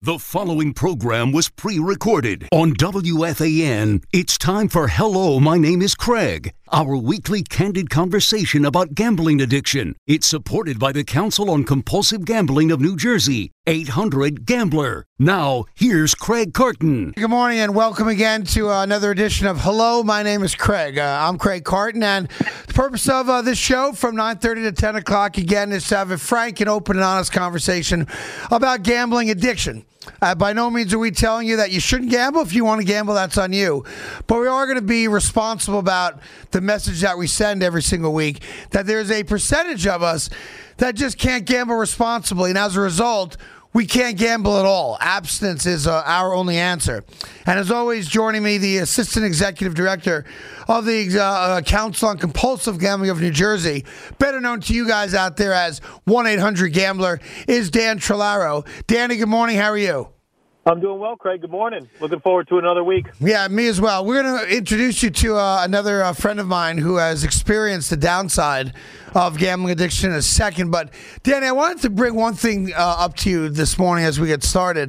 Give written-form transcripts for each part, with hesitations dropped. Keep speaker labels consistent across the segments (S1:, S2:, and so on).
S1: The following program was pre-recorded on WFAN. It's time for Hello, My Name is Craig, our weekly candid conversation about gambling addiction. It's supported by the Council on Compulsive Gambling of New Jersey, 800-GAMBLER. Now, here's Craig Carton.
S2: Good morning and welcome again to another edition of Hello, My Name is Craig. I'm Craig Carton, and the purpose of this show from 9:30 to 10 o'clock again is to have a frank and open and honest conversation about gambling addiction. By no means are we telling you that you shouldn't gamble. If you want to gamble, that's on you. But we are going to be responsible about the message that we send every single week, that there's a percentage of us that just can't gamble responsibly. And as a result, we can't gamble at all. Abstinence is our only answer. And as always, joining me, the Assistant Executive Director of the Council on Compulsive Gambling of New Jersey, better known to you guys out there as 1-800-GAMBLER, is Dan Trillaro. Danny, good morning. How are you?
S3: I'm doing well, Craig. Good morning. Looking forward to another week.
S2: Yeah, me as well. We're going to introduce you to another friend of mine who has experienced the downside of gambling addiction in a second. But, Danny, I wanted to bring one thing up to you this morning as we get started.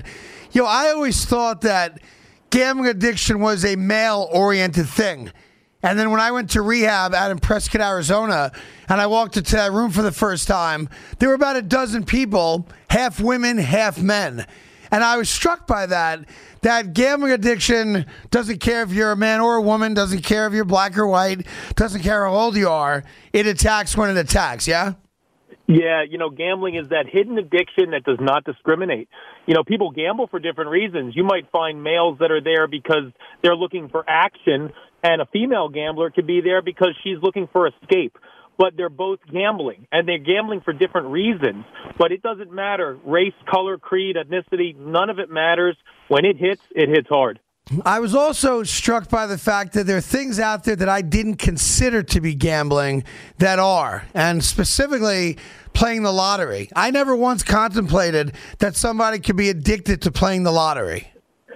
S2: I always thought that gambling addiction was a male-oriented thing. And then when I went to rehab out in Prescott, Arizona, and I walked into that room for the first time, there were about a dozen people, half women, half men. And I was struck by that gambling addiction doesn't care if you're a man or a woman, doesn't care if you're black or white, doesn't care how old you are. It attacks when it attacks, yeah?
S3: Yeah, gambling is that hidden addiction that does not discriminate. People gamble for different reasons. You might find males that are there because they're looking for action, and a female gambler could be there because she's looking for escape. But they're both gambling, and they're gambling for different reasons. But it doesn't matter. Race, color, creed, ethnicity, none of it matters. When it hits hard.
S2: I was also struck by the fact that there are things out there that I didn't consider to be gambling that are, and specifically playing the lottery. I never once contemplated that somebody could be addicted to playing the lottery.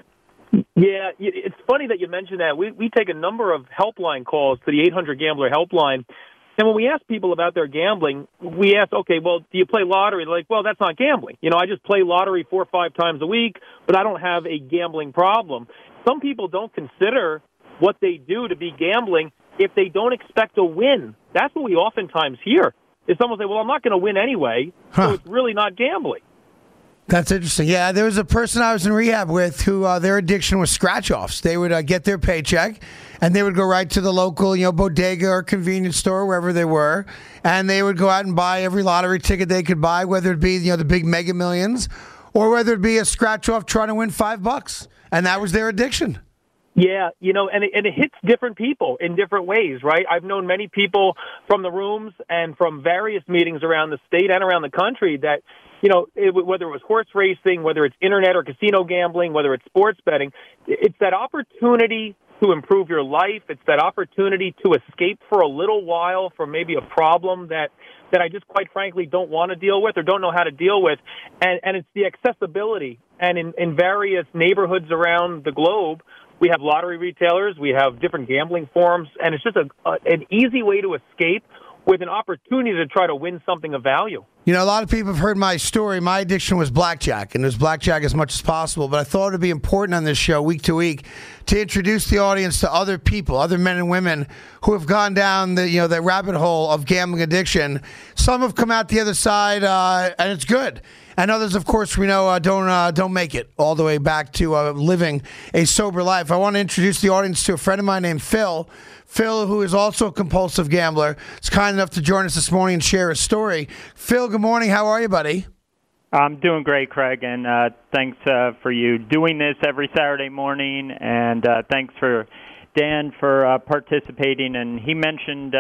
S3: Yeah, it's funny that you mentioned that. We take a number of helpline calls to the 800-GAMBLER helpline. And when we ask people about their gambling, we ask, okay, well, do you play lottery? They're like, well, that's not gambling. I just play lottery 4 or 5 times a week, but I don't have a gambling problem. Some people don't consider what they do to be gambling if they don't expect to win. That's what we oftentimes hear, is someone say, well, I'm not going to win anyway, so it's really not gambling.
S2: That's interesting. Yeah, there was a person I was in rehab with who their addiction was scratch-offs. They would get their paycheck, and they would go right to the local, bodega or convenience store, wherever they were, and they would go out and buy every lottery ticket they could buy, whether it be the big Mega Millions or whether it be a scratch-off trying to win $5, and that was their addiction.
S3: Yeah, and it hits different people in different ways, right? I've known many people from the rooms and from various meetings around the state and around the country that, whether it was horse racing, whether it's internet or casino gambling, whether it's sports betting, it's that opportunity to improve your life. It's that opportunity to escape for a little while from maybe a problem that I just quite frankly don't want to deal with or don't know how to deal with. And it's the accessibility. And in various neighborhoods around the globe, we have lottery retailers, we have different gambling forums, and it's just an easy way to escape with an opportunity to try to win something of value.
S2: A lot of people have heard my story. My addiction was blackjack, and it was blackjack as much as possible. But I thought it would be important on this show, week to week, to introduce the audience to other people, other men and women who have gone down the rabbit hole of gambling addiction. Some have come out the other side, and it's good. And others, of course, we know don't make it all the way back to living a sober life. I want to introduce the audience to a friend of mine named Phil. Phil, who is also a compulsive gambler, is kind enough to join us this morning and share his story. Phil, good morning. How are you, buddy?
S4: I'm doing great, Craig, and thanks for you doing this every Saturday morning, and thanks for Dan for participating. And he mentioned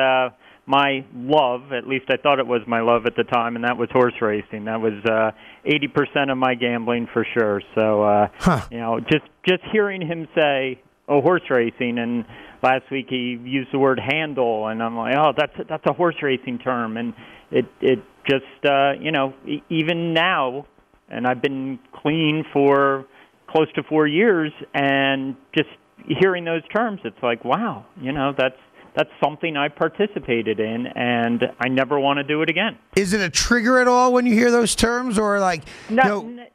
S4: my love, at least I thought it was my love at the time, and that was horse racing. That was 80% of my gambling for sure. So, just hearing him say, horse racing, and last week he used the word handle, and I'm like, that's a horse racing term, and it just, even now, and I've been clean for close to 4 years, and just hearing those terms, it's like, wow, that's something I participated in, and I never want to do it again.
S2: Is it a trigger at all when you hear those terms, or like?
S4: Not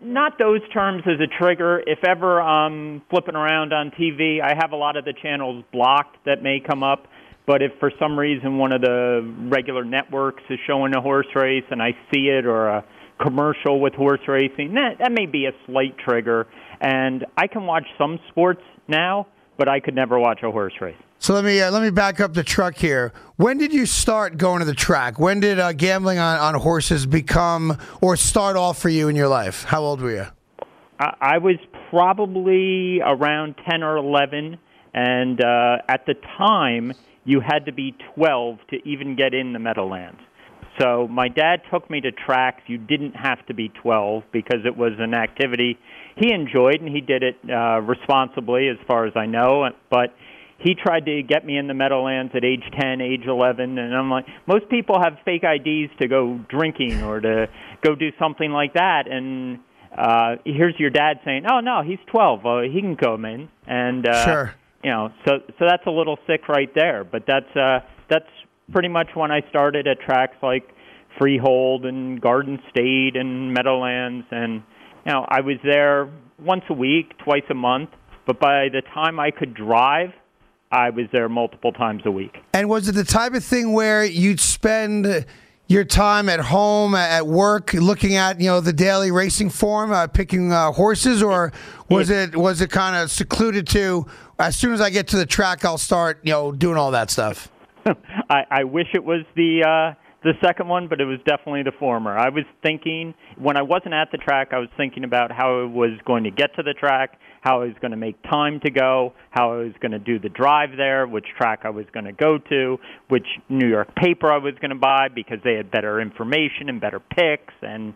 S4: not those terms as a trigger. If ever I'm flipping around on TV, I have a lot of the channels blocked that may come up. But if for some reason one of the regular networks is showing a horse race and I see it, or a commercial with horse racing, that may be a slight trigger. And I can watch some sports now, but I could never watch a horse race.
S2: So let me back up the truck here. When did you start going to the track? When did gambling on horses become or start off for you in your life? How old were you?
S4: I was probably around 10 or 11, and at the time, you had to be 12 to even get in the Meadowlands. So my dad took me to tracks. You didn't have to be 12 because it was an activity he enjoyed, and he did it responsibly as far as I know, but he tried to get me in the Meadowlands at age 10, age 11, and I'm like, most people have fake IDs to go drinking or to go do something like that, and here's your dad saying, oh, no, he's 12, he can come in, and
S2: sure.
S4: So that's a little sick right there, but that's pretty much when I started at tracks like Freehold and Garden State and Meadowlands, and I was there once a week, twice a month, but by the time I could drive, I was there multiple times a week. And
S2: was it the type of thing where you'd spend your time at home, at work, looking at the daily racing form, picking horses, or was it kind of secluded to, as soon as I get to the track, I'll start doing all that stuff?
S4: I wish it was the second one, but it was definitely the former. I was thinking, when I wasn't at the track, I was thinking about how I was going to get to the track, how I was going to make time to go, how I was going to do the drive there, which track I was going to go to, which New York paper I was going to buy because they had better information and better picks. And,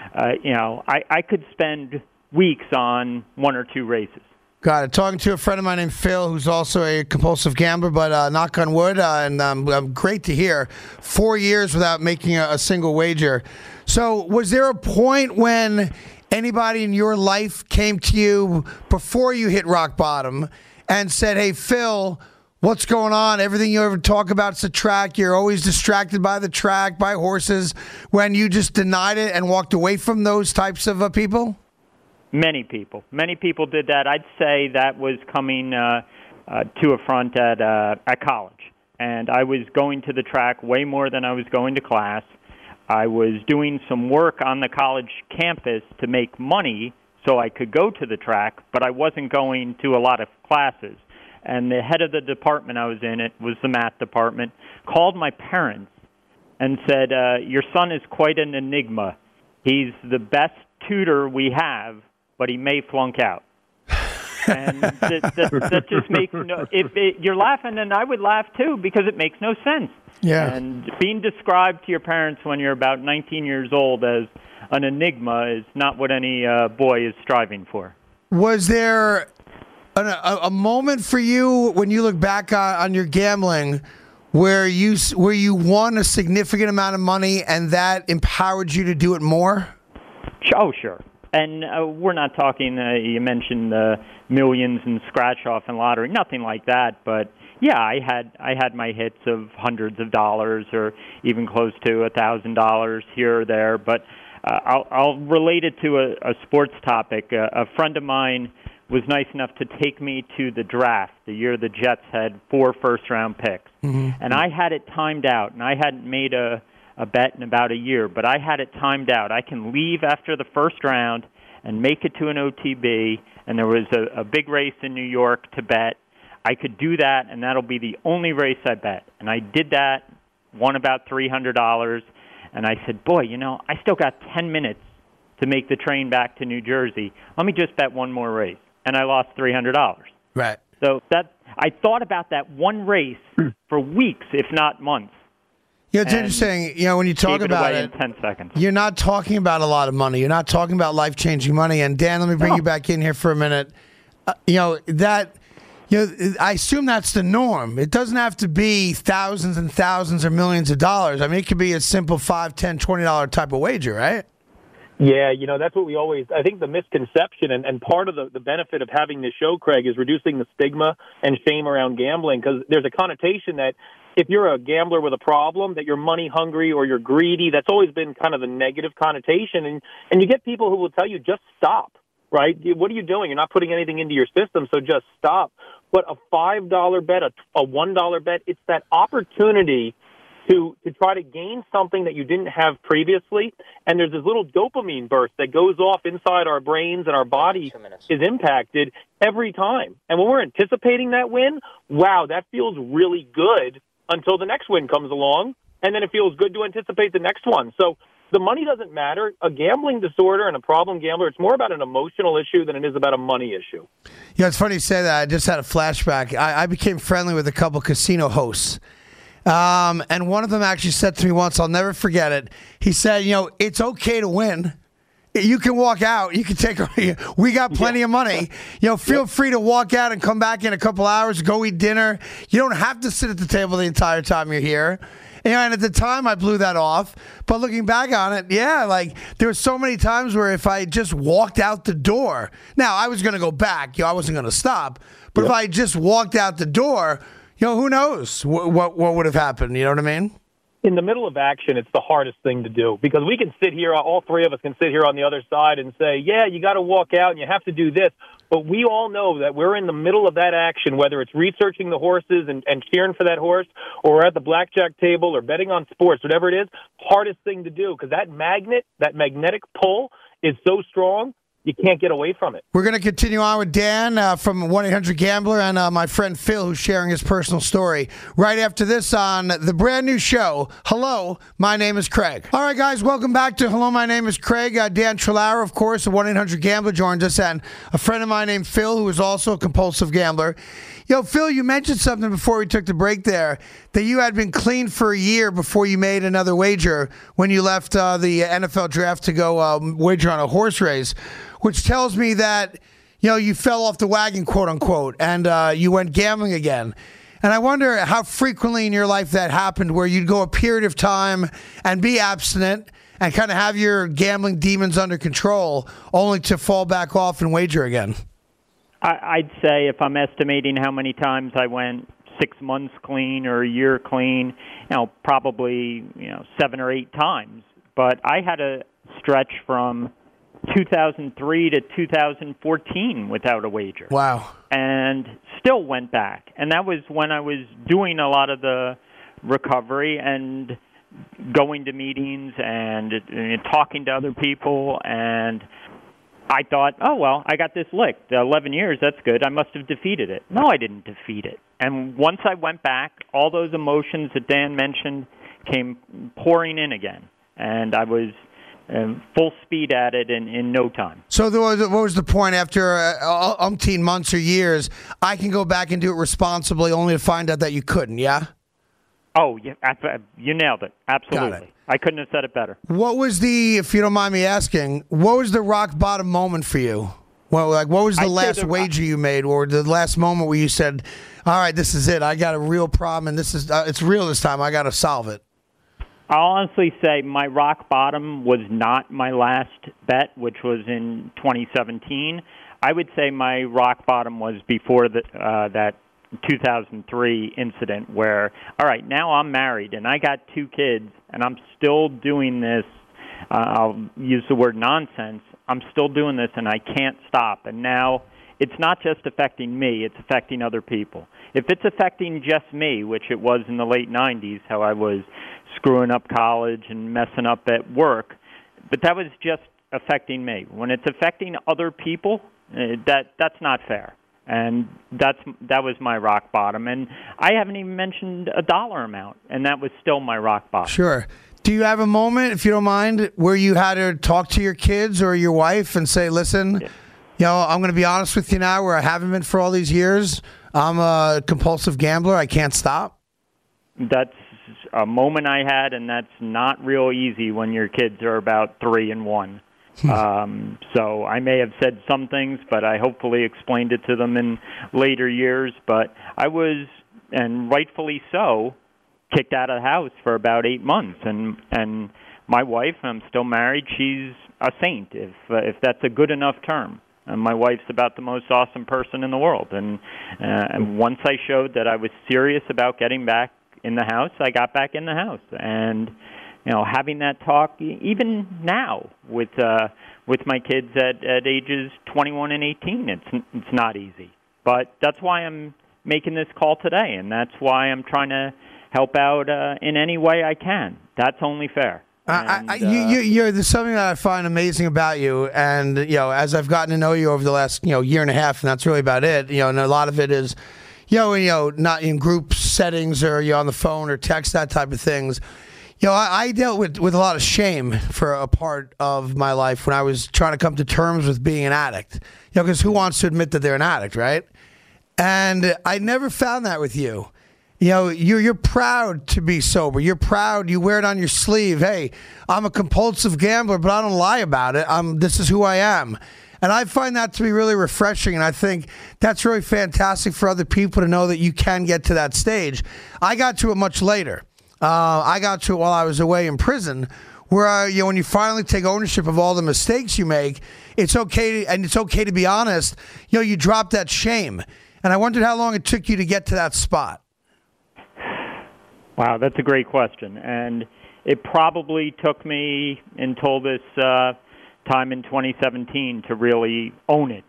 S4: I could spend weeks on one or two races.
S2: Got it. Talking to a friend of mine named Phil, who's also a compulsive gambler, but knock on wood, and great to hear. 4 years without making a single wager. So was there a point when anybody in your life came to you before you hit rock bottom and said, hey, Phil, what's going on? Everything you ever talk about is the track. You're always distracted by the track, by horses, when you just denied it and walked away from those types of people?
S4: Many people did that. I'd say that was coming to a front at college, and I was going to the track way more than I was going to class. I was doing some work on the college campus to make money so I could go to the track, but I wasn't going to a lot of classes. And the head of the department I was in, it was the math department, called my parents and said, your son is quite an enigma. He's the best tutor we have, but he may flunk out. And that just makes you're laughing, and I would laugh too, because it makes no sense.
S2: Yeah.
S4: And being described to your parents when you're about 19 years old as an enigma is not what any boy is striving for.
S2: Was there a moment for you when you look back on your gambling where you won a significant amount of money and that empowered you to do it more?
S4: Oh, sure. And we're not talking, you mentioned the millions and scratch-off and lottery, nothing like that. But, yeah, I had my hits of hundreds of dollars or even close to $1,000 here or there. But I'll relate it to a sports topic. A friend of mine was nice enough to take me to the draft the year the Jets had 4 first-round picks. Mm-hmm. And I had it timed out, and I hadn't made a bet in about a year, but I had it timed out. I can leave after the first round and make it to an OTB, and there was a big race in New York to bet. I could do that, and that'll be the only race I bet. And I did that, won about $300, and I said, boy, I still got 10 minutes to make the train back to New Jersey. Let me just bet one more race. And I lost $300.
S2: Right.
S4: So I thought about that one race for weeks, if not months.
S2: It's interesting, when you talk about it,
S4: in 10 seconds.
S2: You're not talking about a lot of money. You're not talking about life-changing money. And Dan, let me bring you back in here for a minute. I assume that's the norm. It doesn't have to be thousands and thousands or millions of dollars. I mean, it could be a simple $5, $10, $20 type of wager, right?
S3: Yeah, that's what we always, I think the misconception and part of the benefit of having this show, Craig, is reducing the stigma and shame around gambling, because there's a connotation that if you're a gambler with a problem, that you're money hungry or you're greedy. That's always been kind of the negative connotation. And you get people who will tell you, just stop, right? What are you doing? You're not putting anything into your system, so just stop. But a $5 bet, a $1 bet, it's that opportunity to try to gain something that you didn't have previously. And there's this little dopamine burst that goes off inside our brains, and our body is impacted every time. And when we're anticipating that win, wow, that feels really good until the next win comes along, and then it feels good to anticipate the next one. So the money doesn't matter. A gambling disorder and a problem gambler, it's more about an emotional issue than it is about a money issue.
S2: Yeah, it's funny you say that. I just had a flashback. I became friendly with a couple casino hosts. And one of them actually said to me once, I'll never forget it. He said, it's okay to win. You can walk out. You can take. We got plenty of money. Feel free to walk out and come back in a couple hours. Go eat dinner. You don't have to sit at the table the entire time you're here. And at the time, I blew that off. But looking back on it, there were so many times where if I just walked out the door, now I was going to go back. I wasn't going to stop. But if I just walked out the door, who knows what would have happened? You know what I mean?
S3: In the middle of action, it's the hardest thing to do, because we can sit here, all three of us can sit here on the other side and say, yeah, you got to walk out and you have to do this. But we all know that we're in the middle of that action, whether it's researching the horses and cheering for that horse, or we're at the blackjack table or betting on sports, whatever it is, hardest thing to do, because that magnetic pull is so strong, you can't get away from it.
S2: We're going to continue on with Dan from 1-800-GAMBLER and my friend Phil, who's sharing his personal story right after this on the brand new show, Hello, My Name is Craig. All right, guys, welcome back to Hello, My Name is Craig. Dan Trelauer, of course, of 1-800-GAMBLER joins us, and a friend of mine named Phil, who is also a compulsive gambler. Phil, you mentioned something before we took the break there, that you had been clean for a year before you made another wager when you left the NFL draft to go wager on a horse race, which tells me that, you fell off the wagon, quote unquote, and you went gambling again. And I wonder how frequently in your life that happened, where you'd go a period of time and be abstinent and kind of have your gambling demons under control, only to fall back off and wager again.
S4: I'd say if I'm estimating how many times I went 6 months clean or a year clean, probably 7 or 8 times. But I had a stretch from 2003 to 2014 without a wager.
S2: Wow.
S4: And still went back. And that was when I was doing a lot of the recovery and going to meetings and talking to other people, and I thought, oh, well, I got this licked. 11 years, that's good. I must have defeated it. No, I didn't defeat it. And once I went back, all those emotions that Dan mentioned came pouring in again. And I was full speed at it in no time. So
S2: what was the point after umpteen months or years, I can go back and do it responsibly only to find out that you couldn't, yeah?
S4: Oh, yeah, you nailed it. Absolutely. I couldn't have said it better.
S2: What was if you don't mind me asking, what was the rock bottom moment for you? Well, what was the last wager you made, or the last moment where you said, all right, this is it. I got a real problem, and this is it's real this time. I got to solve it.
S4: I'll honestly say my rock bottom was not my last bet, which was in 2017. I would say my rock bottom was before that 2003 incident where, all right, now I'm married and I got 2 kids and I'm still doing this, I'll use the word nonsense, I'm still doing this and I can't stop. And now it's not just affecting me, it's affecting other people. If it's affecting just me, which it was in the late 90s, how I was screwing up college and messing up at work, but that was just affecting me. When it's affecting other people, that's not fair. And that was my rock bottom. And I haven't even mentioned a dollar amount, and that was still my rock bottom.
S2: Sure. Do you have a moment, if you don't mind, where you had to talk to your kids or your wife and say, listen, I'm going to be honest with you now, where I haven't been for all these years. I'm a compulsive gambler. I can't stop.
S4: That's a moment I had, and that's not real easy when your kids are about 3 and 1. So I may have said some things, but I hopefully explained it to them in later years. But I was, and rightfully so, kicked out of the house for about 8 months. And my wife, I'm still married, she's a saint, if that's a good enough term. And my wife's about the most awesome person in the world. And once I showed that I was serious about getting back in the house, I got back in the house. And having that talk, even now with my kids at ages 21 and 18, it's not easy. But that's why I'm making this call today, and that's why I'm trying to help out in any way I can. That's only fair.
S2: There's something that I find amazing about you, and as I've gotten to know you over the last year and a half, and that's really about it. And a lot of it is, not in group settings or on the phone or text, that type of things. I dealt with a lot of shame for a part of my life when I was trying to come to terms with being an addict. Because who wants to admit that they're an addict, right? And I never found that with you. You're proud to be sober. You're proud. You wear it on your sleeve. Hey, I'm a compulsive gambler, but I don't lie about it. This is who I am. And I find that to be really refreshing, and I think that's really fantastic for other people to know that you can get to that stage. I got to it much later. I got to it while I was away in prison, where when you finally take ownership of all the mistakes you make, it's okay, and it's okay to be honest. You drop that shame. And I wondered how long it took you to get to that spot.
S4: Wow, that's a great question. And it probably took me until this time in 2017 to really own it.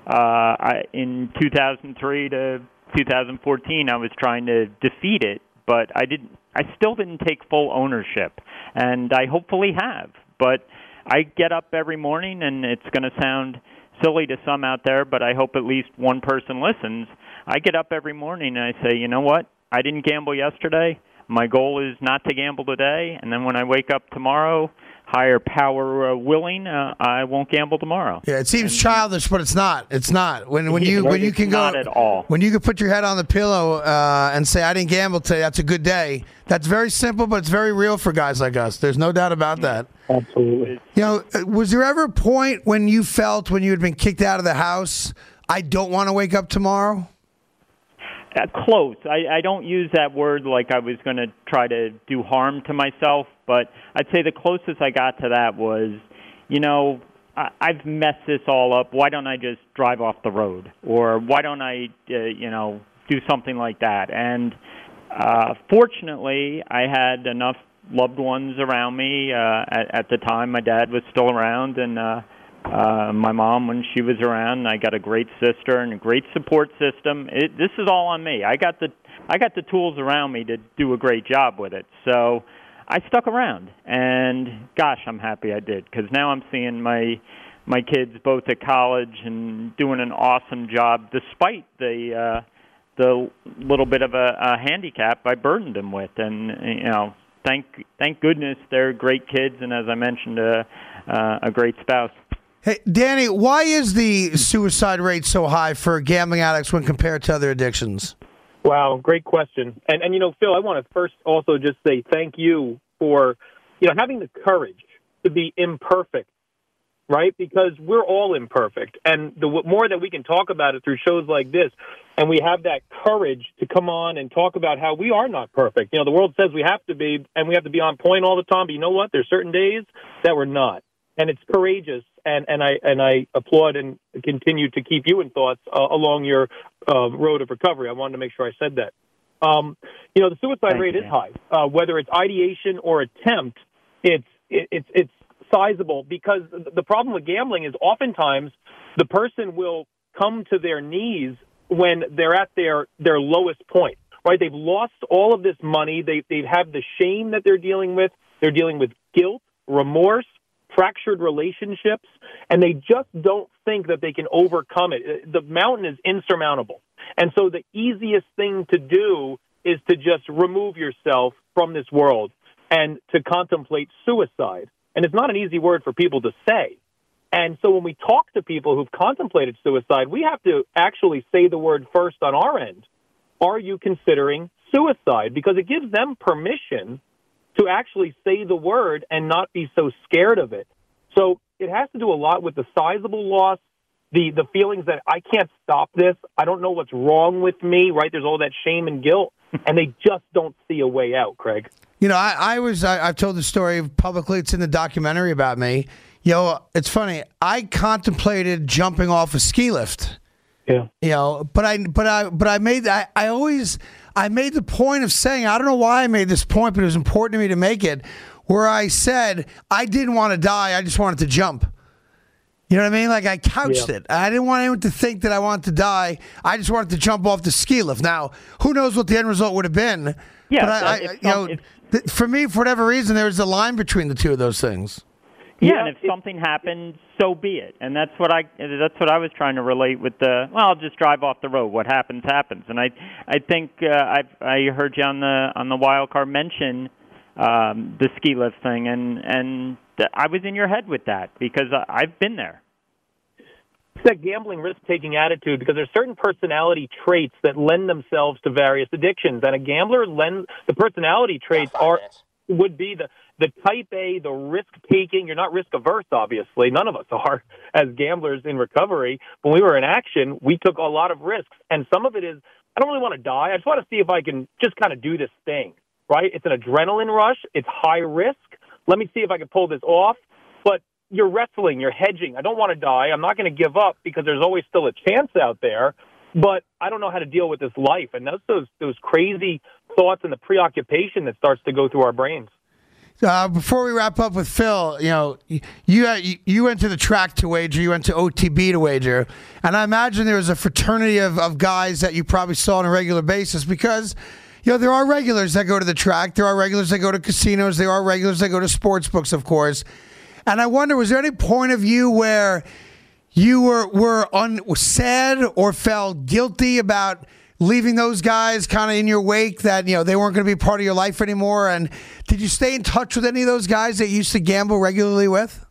S4: In 2003 to 2014, I was trying to defeat it, but I still didn't take full ownership, and I hopefully have. But I get up every morning, and it's going to sound silly to some out there, but I hope at least one person listens. I get up every morning and I say, you know what? I didn't gamble yesterday. My goal is not to gamble today, and then when I wake up tomorrow, higher power willing, I won't gamble tomorrow.
S2: Yeah, it seems childish, but it's not. It's not. When you can go,
S4: not at all.
S2: When you can put your head on the pillow and say, I didn't gamble today, that's a good day. That's very simple, but it's very real for guys like us. There's no doubt about that.
S3: Absolutely.
S2: Was there ever a point when you felt, when you had been kicked out of the house, I don't want to wake up tomorrow?
S4: Close. I don't use that word like I was going to try to do harm to myself, but I'd say the closest I got to that was, I've messed this all up. Why don't I just drive off the road? Or why don't I, do something like that? And fortunately, I had enough loved ones around me. At the time, my dad was still around, and my mom when she was around. I got a great sister and a great support system. This is all on me. I got the tools around me to do a great job with it. So I stuck around, and gosh, I'm happy I did, because now I'm seeing my kids both at college and doing an awesome job despite the little bit of a handicap I burdened them with. And thank goodness they're great kids, and as I mentioned, a great spouse.
S2: Hey, Danny, why is the suicide rate so high for gambling addicts when compared to other addictions?
S3: Wow, great question. And Phil, I want to first also just say thank you for, having the courage to be imperfect, right? Because we're all imperfect. And the more that we can talk about it through shows like this, and we have that courage to come on and talk about how we are not perfect. The world says we have to be, and we have to be on point all the time. But you know what? There's certain days that we're not. And it's courageous, and I applaud and continue to keep you in thoughts along your road of recovery. I wanted to make sure I said that. The suicide rate is high, whether it's ideation or attempt. It's sizable, because the problem with gambling is oftentimes the person will come to their knees when they're at their lowest point. Right? They've lost all of this money. They have the shame that they're dealing with. They're dealing with guilt, remorse, fractured relationships, and they just don't think that they can overcome it. The mountain is insurmountable. And so the easiest thing to do is to just remove yourself from this world and to contemplate suicide. And it's not an easy word for people to say. And so when we talk to people who've contemplated suicide, we have to actually say the word first on our end. Are you considering suicide? Because it gives them permission to actually say the word and not be so scared of it. So it has to do a lot with the sizable loss, the feelings that I can't stop this, I don't know what's wrong with me, right? There's all that shame and guilt, and they just don't see a way out, Craig.
S2: I've told the story publicly. It's in the documentary about me. It's funny. I contemplated jumping off a ski lift.
S3: Yeah.
S2: But I made the point of saying, I don't know why I made this point, but it was important to me to make it, where I said I didn't want to die. I just wanted to jump. You know what I mean? Like, I couched it. I didn't want anyone to think that I wanted to die. I just wanted to jump off the ski lift. Now, who knows what the end result would have been?
S4: Yeah.
S2: But for me, for whatever reason, there was a line between the two of those things.
S4: Yeah, and if something happened, so be it. And that's what I was trying to relate with I'll just drive off the road. What happens, happens. And I think I heard you on the wild card mention the ski lift thing, and I was in your head with that because I've been there.
S3: It's that gambling risk-taking attitude, because there's certain personality traits that lend themselves to various addictions, and a gambler the personality traits would be the type A, the risk-taking. You're not risk-averse, obviously. None of us are as gamblers in recovery. When we were in action, we took a lot of risks, and some of it is, I don't really want to die. I just want to see if I can just kind of do this thing, right? It's an adrenaline rush. It's high risk. Let me see if I can pull this off. But you're wrestling. You're hedging. I don't want to die. I'm not going to give up because there's always still a chance out there. But I don't know how to deal with this life. And those crazy thoughts and the preoccupation that starts to go through our brains.
S2: Before we wrap up with Phil, you went to the track to wager, you went to OTB to wager, and I imagine there was a fraternity of guys that you probably saw on a regular basis because, there are regulars that go to the track, there are regulars that go to casinos, there are regulars that go to sports books, of course. And I wonder, was there any point of view where you were sad or felt guilty about leaving those guys kind of in your wake, that they weren't going to be part of your life anymore? And did you stay in touch with any of those guys that you used to gamble regularly with?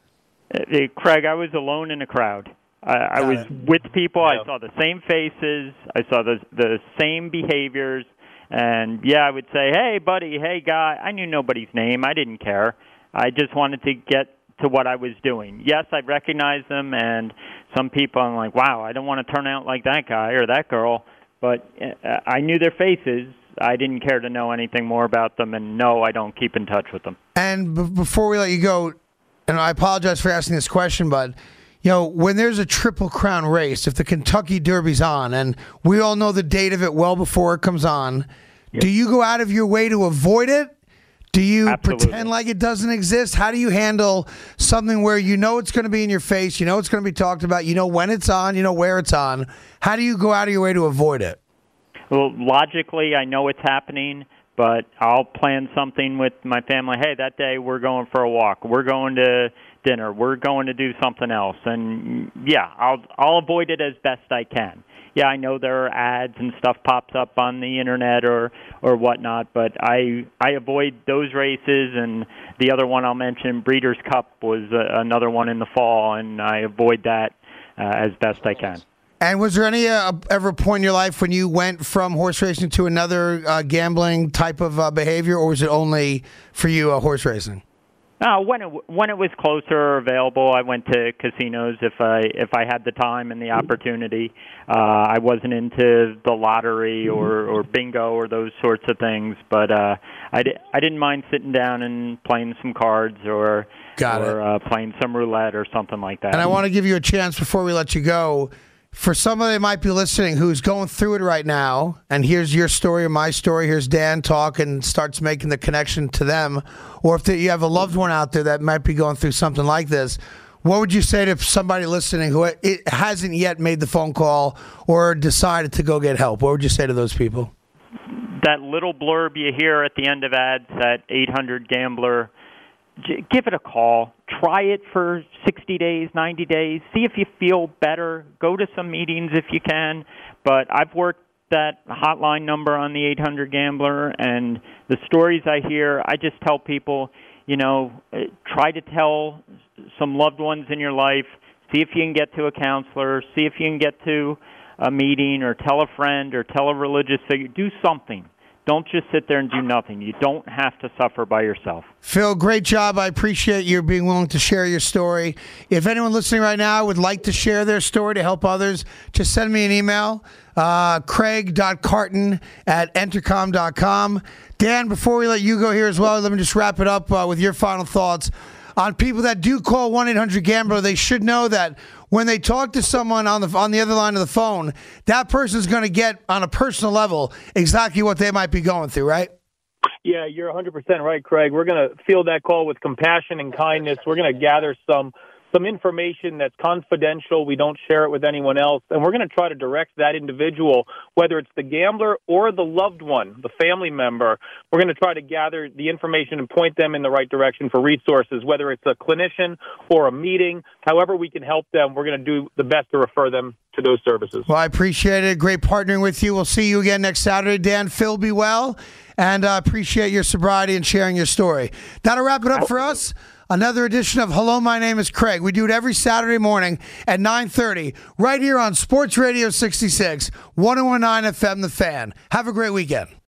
S4: Craig, I was alone in a crowd. I was with people. Yeah. I saw the same faces. I saw the same behaviors. And, I would say, hey, buddy, hey, guy. I knew nobody's name. I didn't care. I just wanted to get to what I was doing. Yes, I recognized them, and some people I'm like, wow, I don't want to turn out like that guy or that girl. But I knew their faces. I didn't care to know anything more about them, and no, I don't keep in touch with them.
S2: And before we let you go, and I apologize for asking this question, but when there's a Triple Crown race, if the Kentucky Derby's on, and we all know the date of it well before it comes on, do you go out of your way to avoid it? Do you
S4: Absolutely.
S2: Pretend like it doesn't exist? How do you handle something where it's going to be in your face, it's going to be talked about, when it's on, where it's on? How do you go out of your way to avoid it?
S4: Well, logically, I know it's happening, but I'll plan something with my family. Hey, that day we're going for a walk. We're going to dinner. We're going to do something else. And, I'll avoid it as best I can. Yeah, I know there are ads and stuff pops up on the internet or whatnot, but I avoid those races. And the other one I'll mention, Breeders' Cup, was another one in the fall, and I avoid that as best I can.
S2: And was there any ever a point in your life when you went from horse racing to another gambling type of behavior, or was it only for you horse racing?
S4: When it was closer or available, I went to casinos if I had the time and the opportunity. I wasn't into the lottery or bingo or those sorts of things, but I didn't mind sitting down and playing some cards or playing some roulette or something like that.
S2: And I want to give you a chance before we let you go. For somebody that might be listening who's going through it right now, and here's your story or my story, here's Dan talk and starts making the connection to them, or if you have a loved one out there that might be going through something like this, what would you say to somebody listening who hasn't yet made the phone call or decided to go get help? What would you say to those people?
S4: That little blurb you hear at the end of ads, that 800-GAMBLER, give it a call. Try it for 60 days, 90 days. See if you feel better. Go to some meetings if you can. But I've worked that hotline number on the 800-GAMBLER, and the stories I hear, I just tell people, try to tell some loved ones in your life. See if you can get to a counselor. See if you can get to a meeting or tell a friend or tell a religious figure. Do something. Don't just sit there and do nothing. You don't have to suffer by yourself.
S2: Phil, great job. I appreciate you being willing to share your story. If anyone listening right now would like to share their story to help others, just send me an email, craig.carton@entercom.com. Dan, before we let you go here as well, let me just wrap it up with your final thoughts. On people that do call 1-800-GAMBLER, they should know that when they talk to someone on the other line of the phone, that person's going to get, on a personal level, exactly what they might be going through, right?
S3: Yeah, you're 100% right, Craig. We're going to field that call with compassion and kindness. We're going to gather some information that's confidential. We don't share it with anyone else. And we're going to try to direct that individual, whether it's the gambler or the loved one, the family member. We're going to try to gather the information and point them in the right direction for resources, whether it's a clinician or a meeting. However we can help them, we're going to do the best to refer them to those services.
S2: Well, I appreciate it. Great partnering with you. We'll see you again next Saturday. Dan, Phil, be well. And I appreciate your sobriety and sharing your story. That'll wrap it up for us. Another edition of Hello, My Name is Craig. We do it every Saturday morning at 9:30 right here on Sports Radio 66, 101.9 FM, The Fan. Have a great weekend.